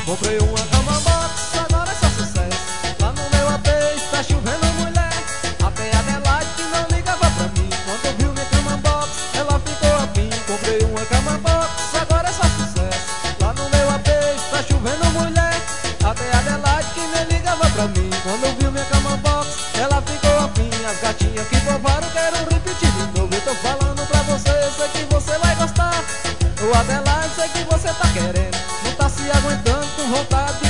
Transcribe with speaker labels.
Speaker 1: Comprei uma cama box, agora é só sucesso. Lá no meu AP está chovendo mulher. Até a Adelaide que não ligava pra mim, quando viu minha cama box, ela ficou afim. Comprei uma cama box, agora é só sucesso. Lá no meu AP está chovendo mulher. Até a Adelaide que nem ligava pra mim, quando viu minha cama box, ela ficou afim. As gatinhas que provaram quero repetir de novo. Eu tô falando pra você, sei que você vai gostar. O Adelaide, sei que você tá querendo, não tá se aguentando com vontade de